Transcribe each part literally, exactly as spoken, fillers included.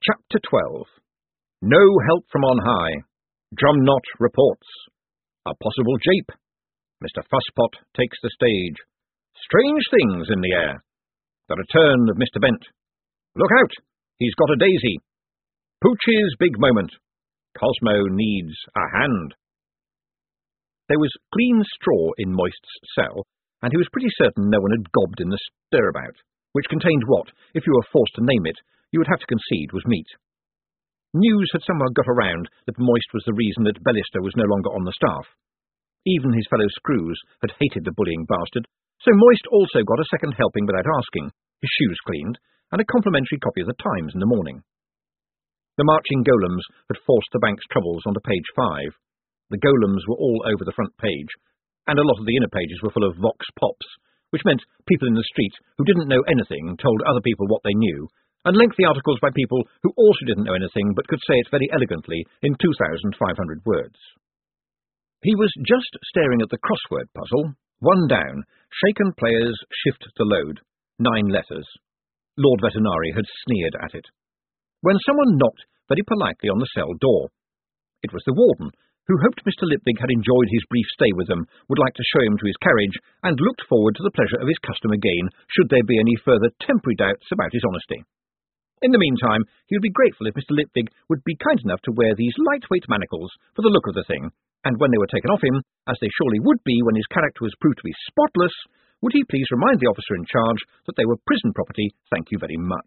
Chapter twelve. No help from on high. Drumknot reports. A possible jape. Mister Fusspot takes the stage. Strange things in the air. The return of Mister Bent. Look out! He's got a daisy. Poochie's big moment. Cosmo needs a hand. There was clean straw in Moist's cell, and he was pretty certain no one had gobbed in the stirabout, which contained what, if you were forced to name it, you would have to concede was meat. News had somehow got around that Moist was the reason that Bellister was no longer on the staff. Even his fellow screws had hated the bullying bastard, so Moist also got a second helping without asking, his shoes cleaned, and a complimentary copy of the Times in the morning. The marching golems had forced the bank's troubles onto page five. The golems were all over the front page, and a lot of the inner pages were full of vox pops, which meant people in the street who didn't know anything told other people what they knew, and lengthy articles by people who also didn't know anything but could say it very elegantly in two thousand five hundred words. He was just staring at the crossword puzzle. One down. Shaken players shift the load. Nine letters. Lord Vetinari had sneered at it. When someone knocked very politely on the cell door. It was the warden, who hoped Mister Lipwig had enjoyed his brief stay with them, would like to show him to his carriage, and looked forward to the pleasure of his custom again, should there be any further temporary doubts about his honesty. In the meantime, he would be grateful if Mister Lipwig would be kind enough to wear these lightweight manacles for the look of the thing, and when they were taken off him, as they surely would be when his character was proved to be spotless, would he please remind the officer in charge that they were prison property, thank you very much.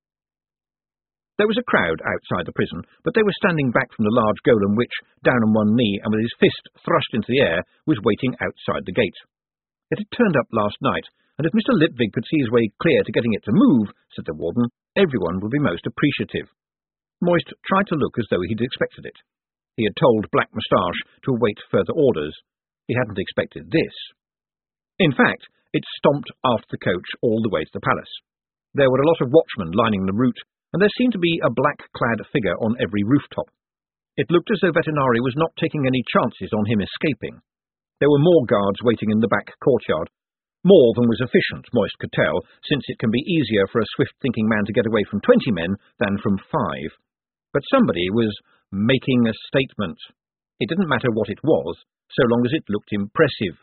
There was a crowd outside the prison, but they were standing back from the large golem which, down on one knee and with his fist thrust into the air, was waiting outside the gate. It had turned up last night, and if Mister Lipwig could see his way clear to getting it to move, said the warden, everyone would be most appreciative. Moist tried to look as though he'd expected it. He had told Black Moustache to await further orders. He hadn't expected this. In fact, it stomped after the coach all the way to the palace. There were a lot of watchmen lining the route, and there seemed to be a black-clad figure on every rooftop. It looked as though Vetinari was not taking any chances on him escaping. There were more guards waiting in the back courtyard. More than was efficient, Moist could tell, since it can be easier for a swift-thinking man to get away from twenty men than from five. But somebody was making a statement. It didn't matter what it was, so long as it looked impressive.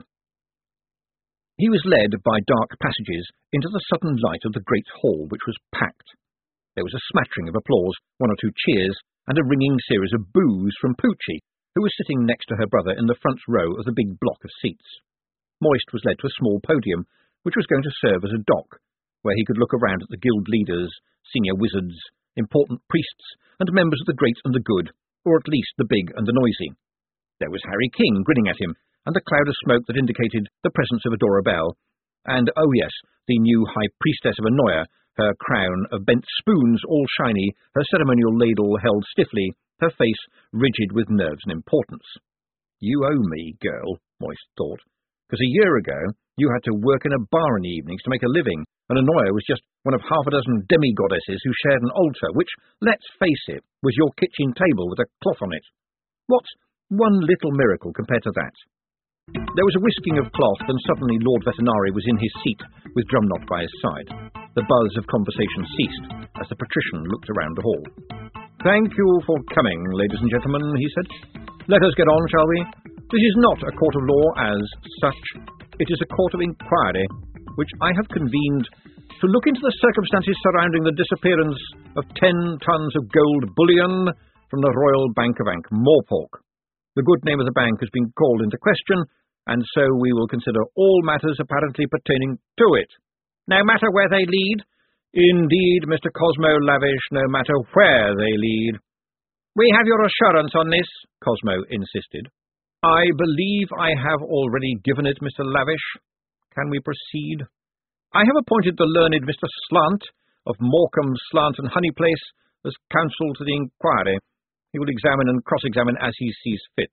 He was led by dark passages into the sudden light of the great hall, which was packed. There was a smattering of applause, one or two cheers, and a ringing series of boos from Poochie, who was sitting next to her brother in the front row of the big block of seats. Moist was led to a small podium, which was going to serve as a dock, where he could look around at the guild leaders, senior wizards, important priests, and members of the great and the good, or at least the big and the noisy. There was Harry King grinning at him, and the cloud of smoke that indicated the presence of Adora Bell, and, oh yes, the new High Priestess of Annoya, her crown of bent spoons all shiny, her ceremonial ladle held stiffly, her face rigid with nerves and importance. You owe me, girl, Moist thought. Because a year ago, you had to work in a bar in the evenings to make a living, and Annoya was just one of half a dozen demi-goddesses who shared an altar, which, let's face it, was your kitchen table with a cloth on it. What's one little miracle compared to that? There was a whisking of cloth, and suddenly Lord Vetinari was in his seat, with Drumknot by his side. The buzz of conversation ceased, as the patrician looked around the hall. Thank you for coming, ladies and gentlemen, he said. Let us get on, shall we? This is not a court of law as such. It is a court of inquiry, which I have convened to look into the circumstances surrounding the disappearance of ten tons of gold bullion from the Royal Bank of Ankh-Morpork. The good name of the bank has been called into question, and so we will consider all matters apparently pertaining to it. No matter where they lead? Indeed, Mister Cosmo Lavish, no matter where they lead. We have your assurance on this, Cosmo insisted. I believe I have already given it, Mister Lavish. Can we proceed? I have appointed the learned Mister Slant, of Morecambe, Slant and Honey Place, as counsel to the inquiry. He will examine and cross-examine as he sees fit.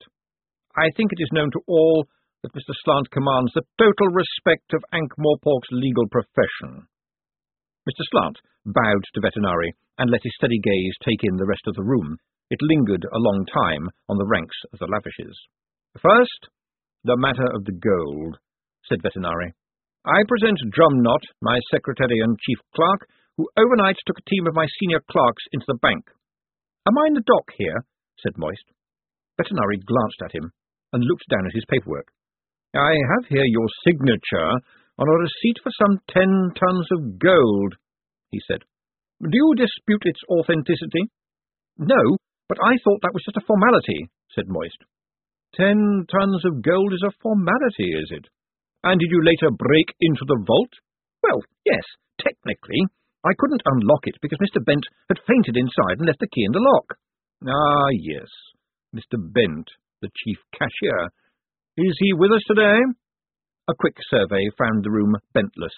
I think it is known to all that Mister Slant commands the total respect of Ankh-Morpork's legal profession. Mister Slant bowed to Vetinari and let his steady gaze take in the rest of the room. It lingered a long time on the ranks of the Lavishes. First, the matter of the gold, said Vetinari. I present Drumknot, my secretary and chief clerk, who overnight took a team of my senior clerks into the bank. Am I in the dock here? Said Moist. Vetinari glanced at him and looked down at his paperwork. I have here your signature on a receipt for some ten tons of gold, he said. Do you dispute its authenticity? No, but I thought that was just a formality, said Moist. Ten tons of gold is a formality, is it? And did you later break into the vault? Well, yes, technically. I couldn't unlock it because Mister Bent had fainted inside and left the key in the lock. Ah, yes, Mister Bent, the chief cashier. Is he with us today? A quick survey found the room bentless.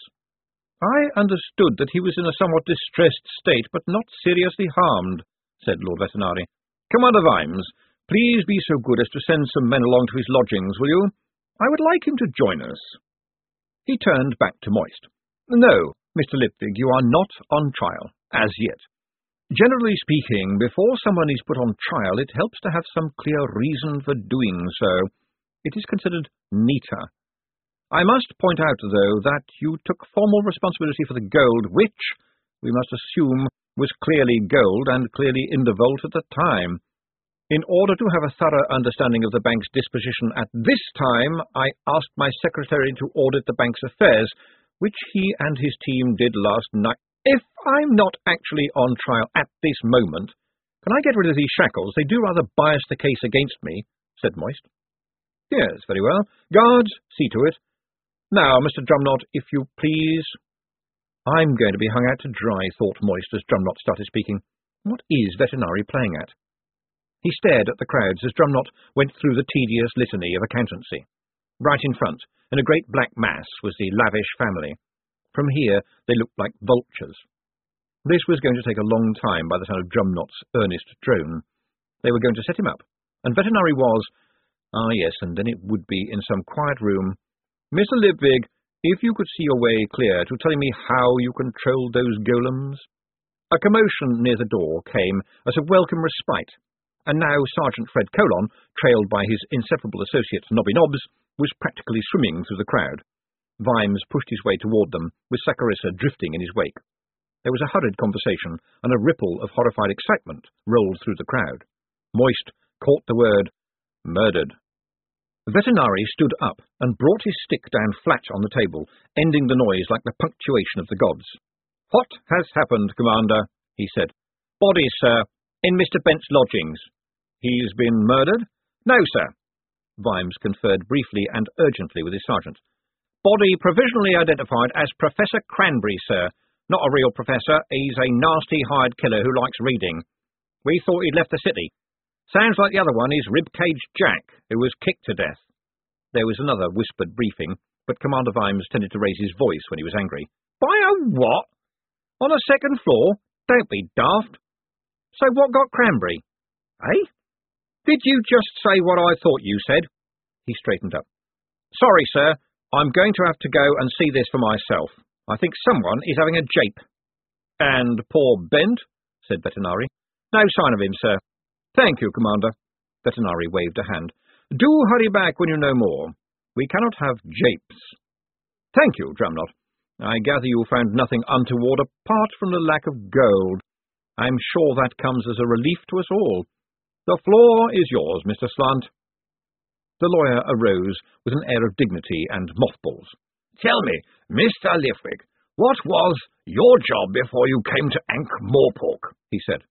I understood that he was in a somewhat distressed state, but not seriously harmed, said Lord Vetinari. Commander Vimes, please be so good as to send some men along to his lodgings, will you? I would like him to join us. He turned back to Moist. No, Mister Lipwig, you are not on trial, as yet. Generally speaking, before someone is put on trial, it helps to have some clear reason for doing so. It is considered neater. I must point out, though, that you took formal responsibility for the gold, which, we must assume, was clearly gold and clearly in the vault at the time. In order to have a thorough understanding of the bank's disposition at this time, I asked my secretary to audit the bank's affairs, which he and his team did last night. If I'm not actually on trial at this moment, can I get rid of these shackles? They do rather bias the case against me, said Moist. Yes, very well. Guards, see to it. Now, Mister Drumknot, if you please. I'm going to be hung out to dry, thought Moist as Drumknot started speaking. What is Vetinari playing at? He stared at the crowds as Drumknot went through the tedious litany of accountancy. Right in front, in a great black mass, was the lavish family. From here, they looked like vultures. This was going to take a long time by the sound of Drumknot's earnest drone. They were going to set him up, and Vetinari was... Ah, yes, and then it would be in some quiet room. Mister Lipwig, if you could see your way clear to telling me how you controlled those golems. A commotion near the door came as a welcome respite, and now Sergeant Fred Colon, trailed by his inseparable associate Nobby Nobbs, was practically swimming through the crowd. Vimes pushed his way toward them, with Saccharissa drifting in his wake. There was a hurried conversation, and a ripple of horrified excitement rolled through the crowd. Moist caught the word, murdered. Vetinari stood up and brought his stick down flat on the table, ending the noise like the punctuation of the gods. What has happened, Commander? He said. Bodies, sir, in Mister Bent's lodgings. He's been murdered? No, sir. Vimes conferred briefly and urgently with his sergeant. Body provisionally identified as Professor Cranberry, sir. Not a real professor. He's a nasty hired killer who likes reading. We thought he'd left the city. Sounds like the other one is Ribcage Jack, who was kicked to death. There was another whispered briefing, but Commander Vimes tended to raise his voice when he was angry. By a what? On a second floor? Don't be daft. So what got Cranberry? Eh? Did you just say what I thought you said? He straightened up. Sorry, sir. I'm going to have to go and see this for myself. I think someone is having a jape. And poor Bent? Said Vetinari. No sign of him, sir. Thank you, Commander. Vetinari waved a hand. Do hurry back when you know more. We cannot have japes. Thank you, Drumknot. I gather you found nothing untoward apart from the lack of gold. I'm sure that comes as a relief to us all. The floor is yours, Mister Slant. The lawyer arose with an air of dignity and mothballs. Tell me, Mister Lipwig, what was your job before you came to Ankh-Morpork? He said.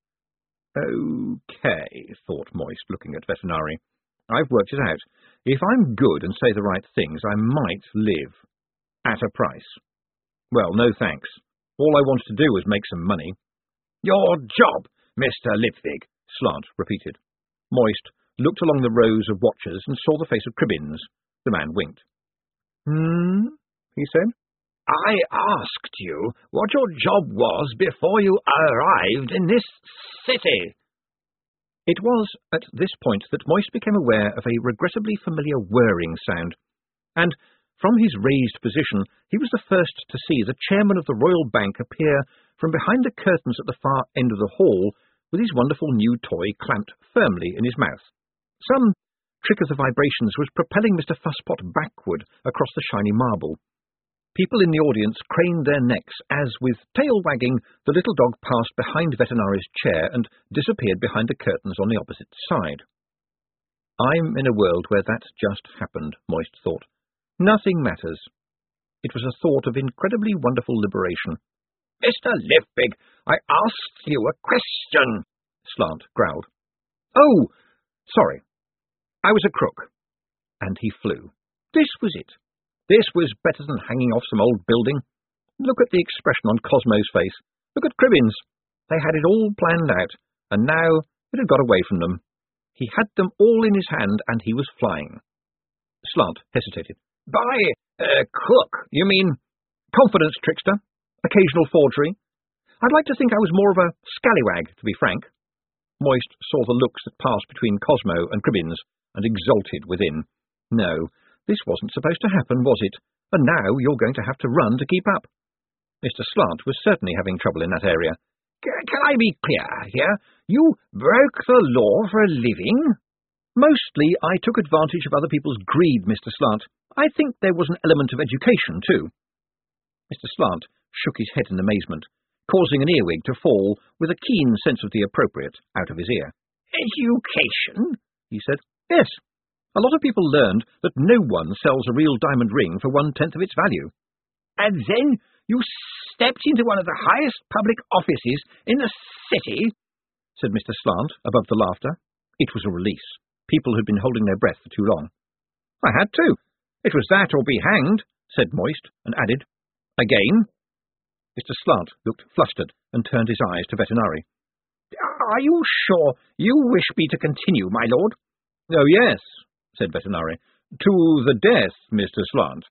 Okay, thought Moist, looking at Vetinari. I've worked it out. If I'm good and say the right things, I might live. At a price. Well, no thanks. All I wanted to do was make some money. Your job, Mister Lipwig, Slant repeated. Moist looked along the rows of watchers and saw the face of Cribbins. The man winked. Hmm, he said. I asked you what your job was before you arrived in this city. It was at this point that Moist became aware of a regrettably familiar whirring sound, and from his raised position he was the first to see the chairman of the Royal Bank appear from behind the curtains at the far end of the hall with his wonderful new toy clamped firmly in his mouth. Some trick of the vibrations was propelling Mister Fusspot backward across the shiny marble. People in the audience craned their necks as, with tail wagging, the little dog passed behind Veterinary's chair and disappeared behind the curtains on the opposite side. I'm in a world where that just happened, Moist thought. Nothing matters. It was a thought of incredibly wonderful liberation. Mister Lifbig, I asked you a question, Slant growled. Oh, sorry. I was a crook. And he flew. This was it. This was better than hanging off some old building. Look at the expression on Cosmo's face. Look at Cribbins. They had it all planned out, and now it had got away from them. He had them all in his hand, and he was flying. Slant hesitated. By uh, crook, you mean? Confidence trickster. Occasional forgery. I'd like to think I was more of a scallywag, to be frank. Moist saw the looks that passed between Cosmo and Cribbins, and exulted within. No. This wasn't supposed to happen, was it? And now you're going to have to run to keep up. Mister Slant was certainly having trouble in that area. Can I be clear here? You broke the law for a living? Mostly I took advantage of other people's greed, Mister Slant. I think there was an element of education, too. Mister Slant shook his head in amazement, causing an earwig to fall with a keen sense of the appropriate out of his ear. Education? He said. Yes. A lot of people learned that no one sells a real diamond ring for one-tenth of its value. And then you stepped into one of the highest public offices in the city, said Mister Slant, above the laughter. It was a release. People had been holding their breath for too long. I had to. It was that or be hanged, said Moist, and added, Again? Mister Slant looked flustered and turned his eyes to Vetinari. Are you sure you wish me to continue, my lord? Oh, yes, said Vetinari. To the death, Mister Slant.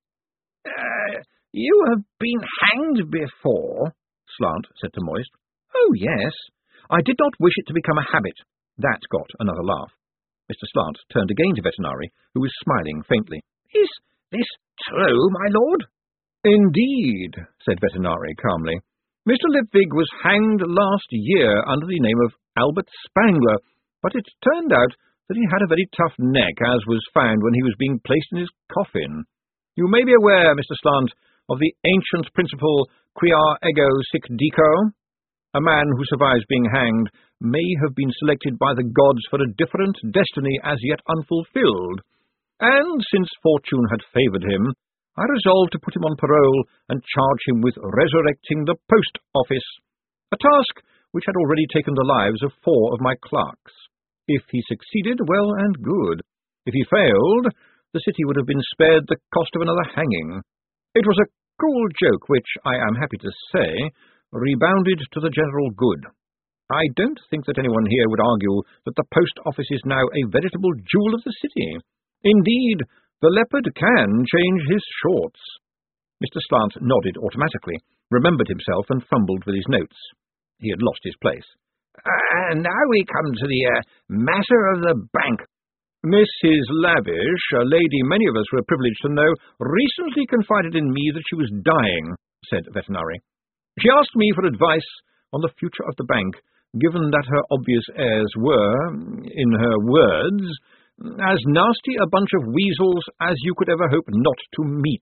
Uh, you have been hanged before, Slant said to Moist. Oh, yes. I did not wish it to become a habit. That got another laugh. Mister Slant turned again to Vetinari, who was smiling faintly. Is this true, my lord? Indeed, said Vetinari calmly. Mister Lifbig was hanged last year under the name of Albert Spangler, but it turned out that he had a very tough neck, as was found when he was being placed in his coffin. You may be aware, Mister Slant, of the ancient principle quia ego sic dico. A man who survives being hanged may have been selected by the gods for a different destiny as yet unfulfilled, and since fortune had favoured him, I resolved to put him on parole and charge him with resurrecting the post office, a task which had already taken the lives of four of my clerks. If he succeeded, well and good. If he failed, the city would have been spared the cost of another hanging. It was a cruel joke which, I am happy to say, rebounded to the general good. I don't think that anyone here would argue that the post office is now a veritable jewel of the city. Indeed, the leopard can change his shorts. Mister Slant nodded automatically, remembered himself, and fumbled with his notes. He had lost his place. And uh, now we come to the uh, matter of the bank. Missus Lavish, a lady many of us were privileged to know, recently confided in me that she was dying, said Vetinari. She asked me for advice on the future of the bank, given that her obvious heirs were, in her words, as nasty a bunch of weasels as you could ever hope not to meet.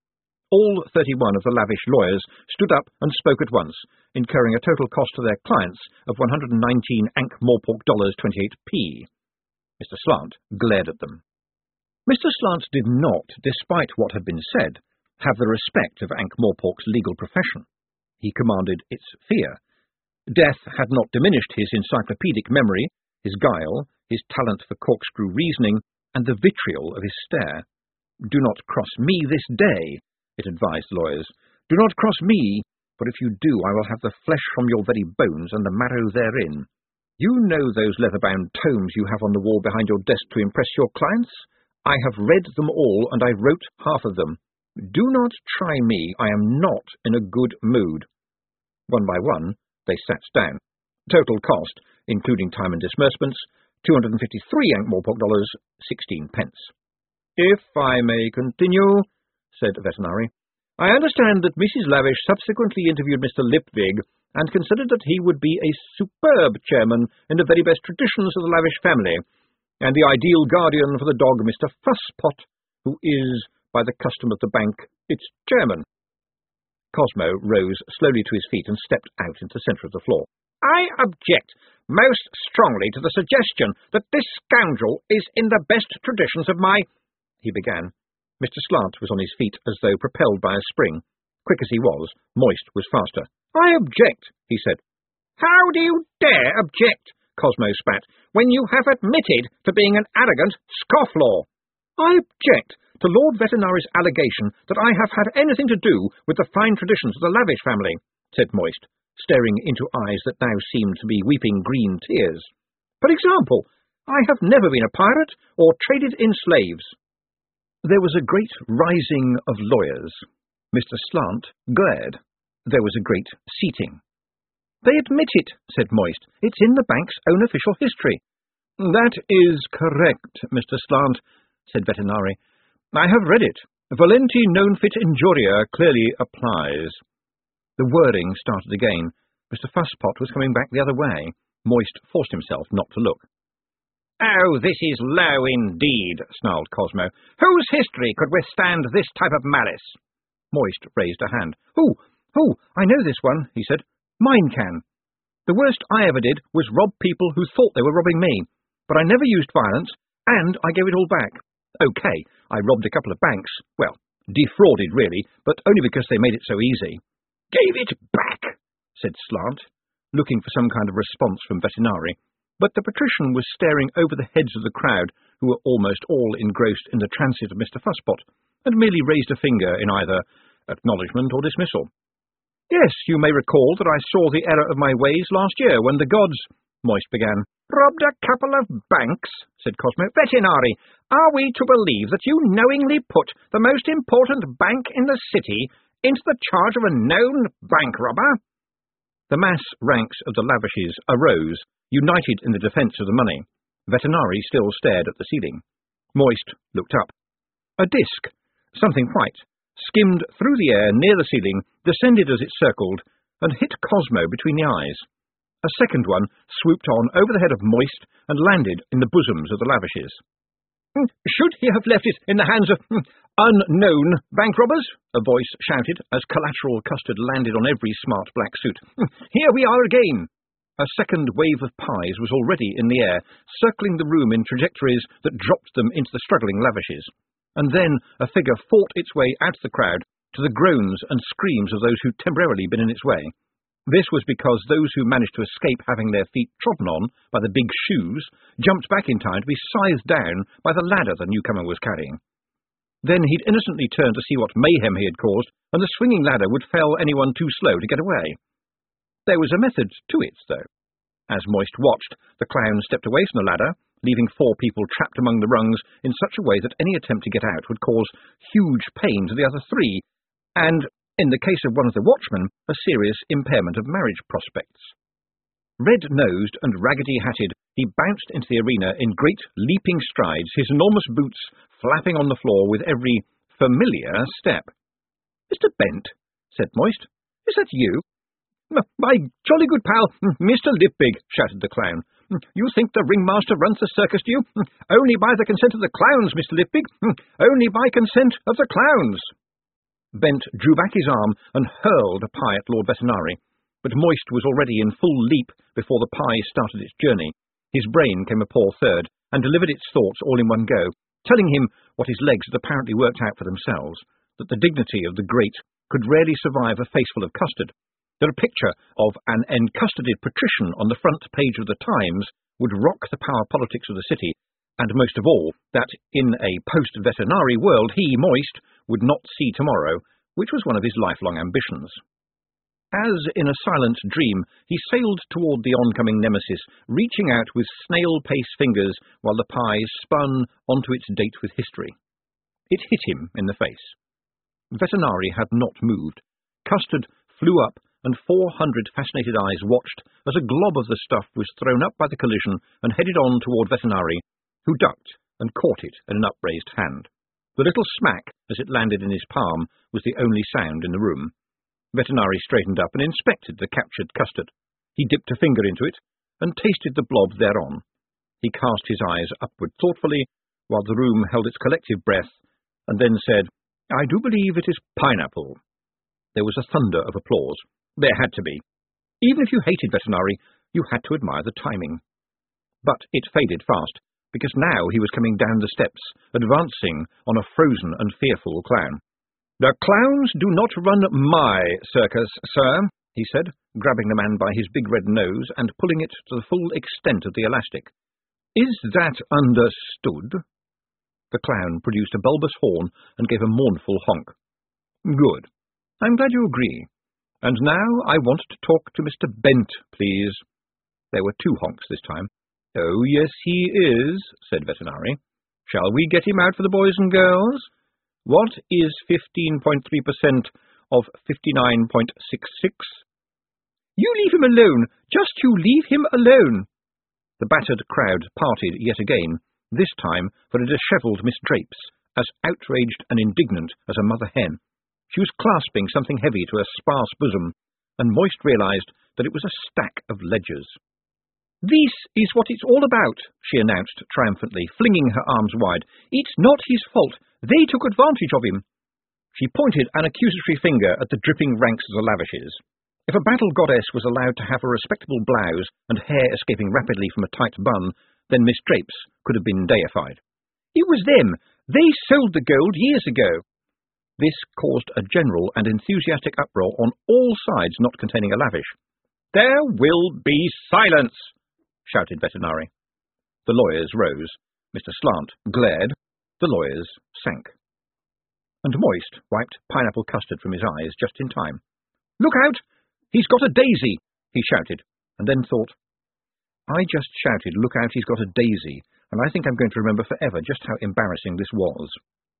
All thirty-one of the Lavish lawyers stood up and spoke at once, incurring a total cost to their clients of one hundred nineteen Ankh-Morpork dollars twenty-eight p. Mister Slant glared at them. Mister Slant did not, despite what had been said, have the respect of Ankh-Morpork's legal profession. He commanded its fear. Death had not diminished his encyclopedic memory, his guile, his talent for corkscrew reasoning, and the vitriol of his stare. Do not cross me this day, it advised lawyers. Do not cross me, for if you do I will have the flesh from your very bones and the marrow therein. You know those leather-bound tomes you have on the wall behind your desk to impress your clients? I have read them all, and I wrote half of them. Do not try me, I am not in a good mood. One by one, they sat down. Total cost, including time and disbursements, two hundred fifty-three Ankh-Morpork dollars, sixteen pence. If I may continue, said Vetinari, I understand that Missus Lavish subsequently interviewed Mister Lifbig and considered that he would be a superb chairman in the very best traditions of the Lavish family, and the ideal guardian for the dog Mister Fusspot, who is, by the custom of the bank, its chairman. Cosmo rose slowly to his feet and stepped out into the centre of the floor. "I object most strongly to the suggestion that this scoundrel is in the best traditions of my—" he began. Mister Slant was on his feet as though propelled by a spring. Quick as he was, Moist was faster. "I object," he said. "How do you dare object," Cosmo spat, "when you have admitted to being an arrogant scofflaw?" "I object to Lord Veterinary's allegation that I have had anything to do with the fine traditions of the Lavish family," said Moist, staring into eyes that now seemed to be weeping green tears. "For example, I have never been a pirate or traded in slaves." There was a great rising of lawyers. Mister Slant glared. There was a great seating. "They admit it," said Moist. "It's in the bank's own official history." "That is correct, Mister Slant," said Vetinari. "I have read it. Volenti non fit injuria clearly applies." The whirring started again. Mister Fusspot was coming back the other way. Moist forced himself not to look. "Oh, this is low indeed," snarled Cosmo. "Whose history could withstand this type of malice?" Moist raised a hand. "Oh, oh, I know this one," he said. "Mine can. The worst I ever did was rob people who thought they were robbing me. But I never used violence, and I gave it all back. OK, I robbed a couple of banks. Well, defrauded, really, but only because they made it so easy." "Gave it back," said Slant, looking for some kind of response from Vetinari. But the patrician was staring over the heads of the crowd, who were almost all engrossed in the transit of Mister Fusspot, and merely raised a finger in either acknowledgment or dismissal. "Yes, you may recall that I saw the error of my ways last year when the gods—" Moist began. "Robbed a couple of banks," said Cosmo. "Vetinari, are we to believe that you knowingly put the most important bank in the city into the charge of a known bank robber?" The mass ranks of the Lavishes arose, united in the defence of the money. Vetinari still stared at the ceiling. Moist looked up. A disc, something white, skimmed through the air near the ceiling, descended as it circled, and hit Cosmo between the eyes. A second one swooped on over the head of Moist and landed in the bosoms of the Lavishes. "Should he have left it in the hands of unknown bank robbers?" a voice shouted as collateral custard landed on every smart black suit. "Here we are again!" A second wave of pies was already in the air, circling the room in trajectories that dropped them into the struggling Lavishes. And then a figure fought its way out of the crowd, to the groans and screams of those who'd temporarily been in its way. This was because those who managed to escape having their feet trodden on by the big shoes jumped back in time to be scythed down by the ladder the newcomer was carrying. Then he'd innocently turn to see what mayhem he had caused, and the swinging ladder would fell anyone too slow to get away. There was a method to it, though. As Moist watched, the clown stepped away from the ladder, leaving four people trapped among the rungs in such a way that any attempt to get out would cause huge pain to the other three, and, in the case of one of the watchmen, a serious impairment of marriage prospects. Red-nosed and raggedy-hatted, he bounced into the arena in great leaping strides, his enormous boots flapping on the floor with every familiar step. "Mister Bent," said Moist, "is that you?" "My jolly good pal, Mister Lipbig," shouted the clown. "You think the ringmaster runs the circus, do you? Only by the consent of the clowns, Mister Lipbig. Only by consent of the clowns." Bent drew back his arm and hurled a pie at Lord Vetinari, but Moist was already in full leap before the pie started its journey. His brain came a poor third, and delivered its thoughts all in one go, telling him what his legs had apparently worked out for themselves, that the dignity of the great could rarely survive a faceful of custard, that a picture of an encustarded patrician on the front page of the Times would rock the power politics of the city, and most of all, that in a post-Vetinari world he, Moist, would not see tomorrow, which was one of his lifelong ambitions. As in a silent dream, he sailed toward the oncoming nemesis, reaching out with snail-pace fingers while the pie spun onto its date with history. It hit him in the face. Vetinari had not moved. Custard flew up, and four hundred fascinated eyes watched as a glob of the stuff was thrown up by the collision and headed on toward Vetinari, who ducked and caught it in an upraised hand. The little smack as it landed in his palm was the only sound in the room. Vetinari straightened up and inspected the captured custard. He dipped a finger into it and tasted the blob thereon. He cast his eyes upward thoughtfully, while the room held its collective breath, and then said, "I do believe it is pineapple." There was a thunder of applause. There had to be. Even if you hated Vetinari, you had to admire the timing. But it faded fast, because now he was coming down the steps, advancing on a frozen and fearful clown. "The clowns do not run my circus, sir," he said, grabbing the man by his big red nose and pulling it to the full extent of the elastic. "Is that understood?" The clown produced a bulbous horn and gave a mournful honk. "Good. I'm glad you agree. And now I want to talk to Mister Bent, please." There were two honks this time. "Oh, yes, he is," said Vetinari. "Shall we get him out for the boys and girls? What is fifteen point three percent of fifty-nine point six six? "You leave him alone! Just you leave him alone!" The battered crowd parted yet again, this time for a dishevelled Miss Drapes, as outraged and indignant as a mother hen. She was clasping something heavy to her sparse bosom, and Moist realised that it was a stack of ledgers. "This is what it's all about," she announced triumphantly, flinging her arms wide. "It's not his fault. They took advantage of him." She pointed an accusatory finger at the dripping ranks of the Lavishes. If a battle goddess was allowed to have a respectable blouse and hair escaping rapidly from a tight bun, then Miss Drapes could have been deified. "It was them. They sold the gold years ago." This caused a general and enthusiastic uproar on all sides not containing a Lavish. "There will be silence!" shouted Vetinari. The lawyers rose. Mister Slant glared. The lawyers sank. And Moist wiped pineapple custard from his eyes just in time. "Look out! He's got a daisy!" he shouted, and then thought, "I just shouted, 'Look out, he's got a daisy,' and I think I'm going to remember forever just how embarrassing this was."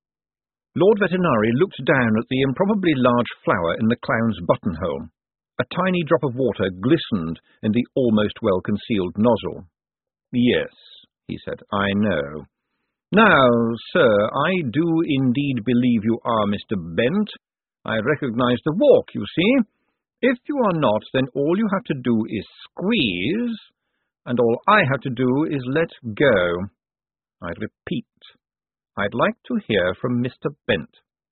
Lord Vetinari looked down at the improbably large flower in the clown's buttonhole. A tiny drop of water glistened in the almost well-concealed nozzle. "Yes," he said, "I know. Now, sir, I do indeed believe you are Mister Bent. I recognize the walk, you see. If you are not, then all you have to do is squeeze, and all I have to do is let go. I repeat, I'd like to hear from Mister Bent."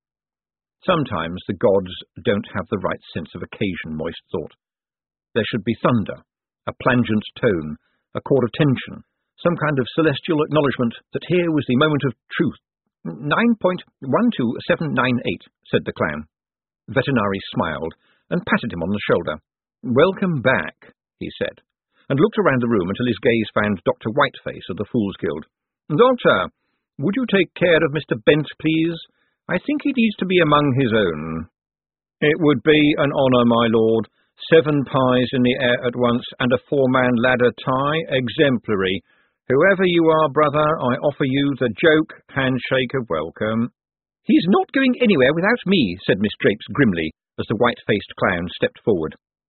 Sometimes the gods don't have the right sense of occasion, Moist thought. There should be thunder, a plangent tone, a chord of tension, some kind of celestial acknowledgement that here was the moment of truth. Nine point one two seven nine eight, said the clown. Vetinari smiled and patted him on the shoulder. "Welcome back," he said, and looked around the room until his gaze found Doctor Whiteface of the Fool's Guild. "Doctor, would you take care of Mister Bent, please? I think he needs to be among his own." "It would be an honour, my lord. Seven pies in the air at once, and a four-man ladder tie, exemplary. Whoever you are, brother, I offer you the joke handshake of welcome." "He's not going anywhere without me," said Miss Drapes grimly, as the white-faced clown stepped forward.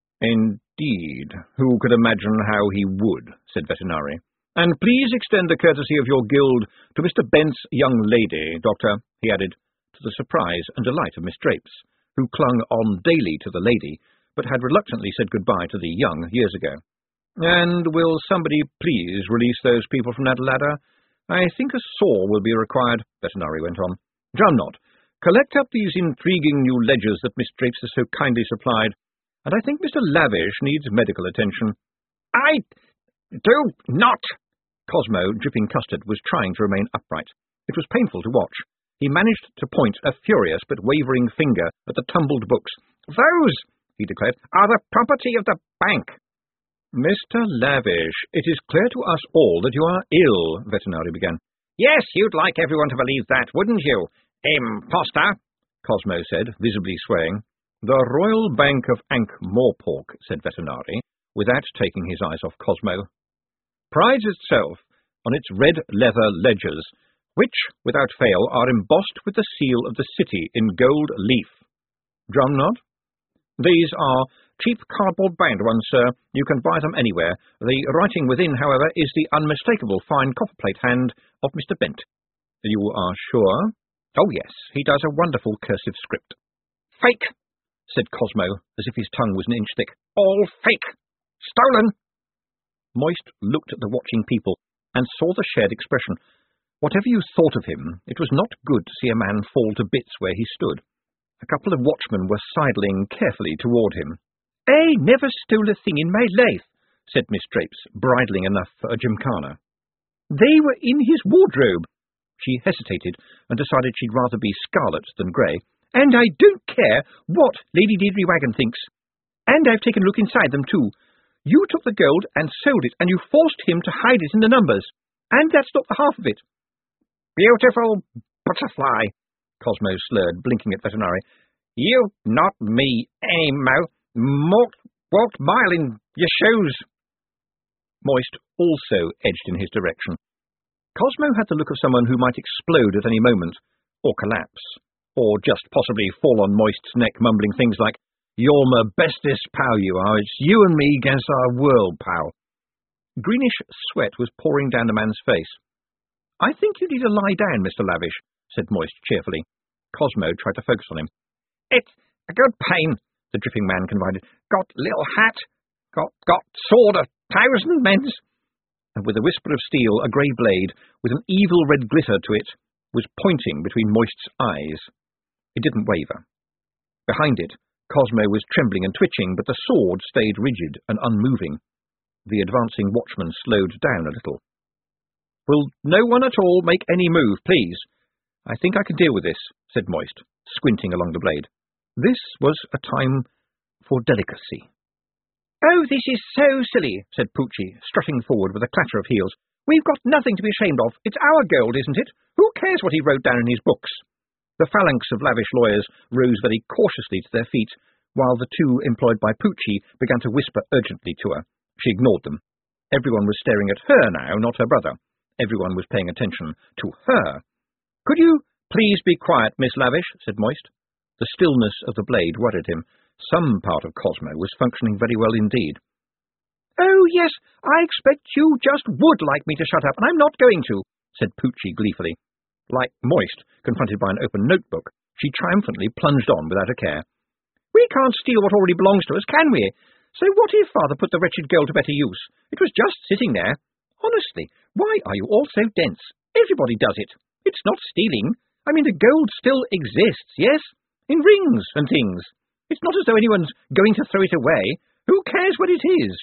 "Indeed, who could imagine how he would," said Vetinari. "And please extend the courtesy of your guild to Mister Bent's young lady, Doctor," he added, to the surprise and delight of Miss Drapes, who clung on daily to the lady, but had reluctantly said goodbye to the young years ago. "And will somebody please release those people from that ladder? I think a saw will be required," Vetinari went on. "Drumknot, collect up these intriguing new ledgers that Miss Drapes has so kindly supplied, and I think Mister Lavish needs medical attention." "I do not!" Cosmo, dripping custard, was trying to remain upright. It was painful to watch. He managed to point a furious but wavering finger at the tumbled books. "Those," he declared, "are the property of the bank." "Mister Lavish, it is clear to us all that you are ill," Vetinari began. "Yes, you'd like everyone to believe that, wouldn't you? Imposter," Cosmo said, visibly swaying. "The Royal Bank of Ankh-Morpork," said Vetinari, without taking his eyes off Cosmo, "prides itself on its red leather ledgers, which, without fail, are embossed with the seal of the city in gold leaf. Drumknot? These are cheap cardboard-bound ones, sir. You can buy them anywhere. The writing within, however, is the unmistakable fine copperplate hand of Mister Bent." "You are sure?" "Oh, yes. He does a wonderful cursive script." "Fake," said Cosmo, as if his tongue was an inch thick. "All fake. Stolen." Moist looked at the watching people and saw the shared expression. Whatever you thought of him, it was not good to see a man fall to bits where he stood. A couple of watchmen were sidling carefully toward him. "I never stole a thing in my life," said Miss Drapes, bridling enough for a gymkhana. "They were in his wardrobe." She hesitated and decided she'd rather be scarlet than grey. "And I don't care what Lady Deirdre Wagon thinks. And I've taken a look inside them, too. You took the gold and sold it, and you forced him to hide it in the numbers. And that's not the half of it." "Beautiful butterfly," Cosmo slurred, blinking at Vetinari. "You, not me, any mo, walked, walked mile in your shoes." Moist also edged in his direction. Cosmo had the look of someone who might explode at any moment, or collapse, or just possibly fall on Moist's neck mumbling things like, "You're my bestest pal, you are. It's you and me against our world, pal." Greenish sweat was pouring down the man's face. "I think you need to lie down, Mister Lavish," said Moist cheerfully. Cosmo tried to focus on him. "It's a good pain," the dripping man confided. "Got little hat, got got sword a thousand men's." And with a whisper of steel, a grey blade, with an evil red glitter to it, was pointing between Moist's eyes. It didn't waver. Behind it, Cosmo was trembling and twitching, but the sword stayed rigid and unmoving. The advancing watchman slowed down a little. "Will no one at all make any move, please? I think I can deal with this," said Moist, squinting along the blade. This was a time for delicacy. "Oh, this is so silly," said Poochie, strutting forward with a clatter of heels. "We've got nothing to be ashamed of. It's our gold, isn't it? Who cares what he wrote down in his books?" The phalanx of Lavish lawyers rose very cautiously to their feet, while the two employed by Poochie began to whisper urgently to her. She ignored them. Everyone was staring at her now, not her brother. Everyone was paying attention to her. "Could you please be quiet, Miss Lavish?" said Moist. The stillness of the blade worried him. Some part of Cosmo was functioning very well indeed. "Oh, yes, I expect you just would like me to shut up, and I'm not going to," said Poochie gleefully. Like Moist, confronted by an open notebook, she triumphantly plunged on without a care. "We can't steal what already belongs to us, can we? So what if Father put the wretched gold to better use? It was just sitting there. Honestly, why are you all so dense? Everybody does it. It's not stealing. I mean, the gold still exists, yes? In rings and things. It's not as though anyone's going to throw it away. Who cares what it is?"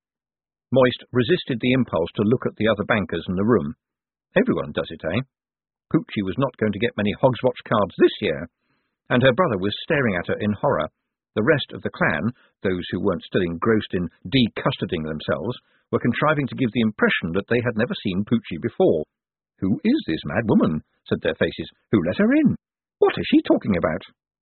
Moist resisted the impulse to look at the other bankers in the room. Everyone does it, eh? Poochie was not going to get many Hogswatch cards this year, and her brother was staring at her in horror. The rest of the clan, those who weren't still engrossed in decustodying themselves, were contriving to give the impression that they had never seen Poochie before. "Who is this mad woman?" said their faces. "Who let her in? What is she talking about?"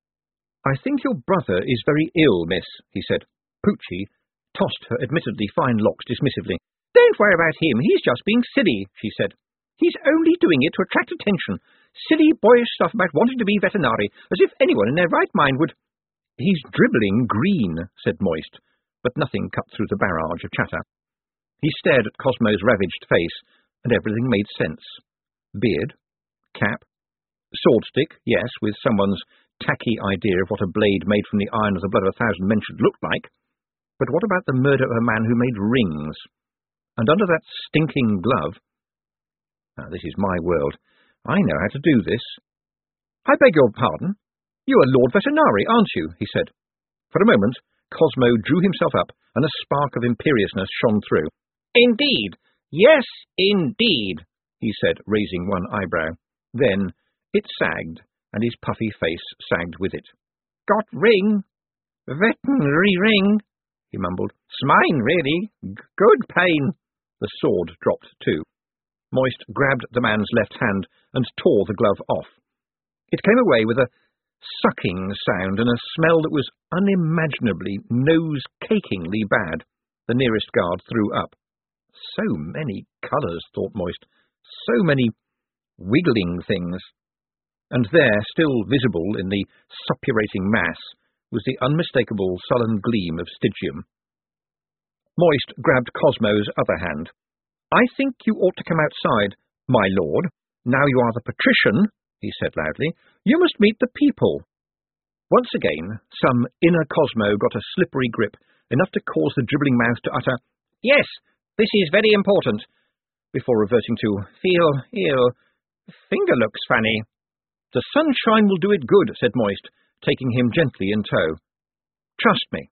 "I think your brother is very ill, miss," he said. Poochie tossed her admittedly fine locks dismissively. "Don't worry about him. He's just being silly," she said. "He's only doing it to attract attention. Silly, boyish stuff about wanting to be Vetinari, as if anyone in their right mind would—" "He's dribbling green," said Moist, but nothing cut through the barrage of chatter. He stared at Cosmo's ravaged face, and everything made sense. Beard, cap, swordstick, yes, with someone's tacky idea of what a blade made from the iron of the blood of a thousand men should look like. But what about the murder of a man who made rings? And under that stinking glove— Now, this is my world. I know how to do this. "I beg your pardon? You are Lord Vetinari, aren't you?" he said. For a moment, Cosmo drew himself up, and a spark of imperiousness shone through. "Indeed. Yes, indeed," he said, raising one eyebrow. Then it sagged, and his puffy face sagged with it. "Got ring? Veterinary ring," he mumbled. "Smine, really. G good pain." The sword dropped too. Moist grabbed the man's left hand and tore the glove off. It came away with a sucking sound and a smell that was unimaginably, nose-cakingly bad. The nearest guard threw up. So many colours, thought Moist. So many wiggling things. And there, still visible in the suppurating mass, was the unmistakable sullen gleam of Stygium. Moist grabbed Cosmo's other hand. "I think you ought to come outside, my lord. Now you are the patrician," he said loudly. "You must meet the people." Once again, some inner Cosmo got a slippery grip, enough to cause the dribbling mouth to utter, "Yes, this is very important," before reverting to, "Feel ill. Finger looks funny." "The sunshine will do it good," said Moist. taking him gently in tow. "Trust me.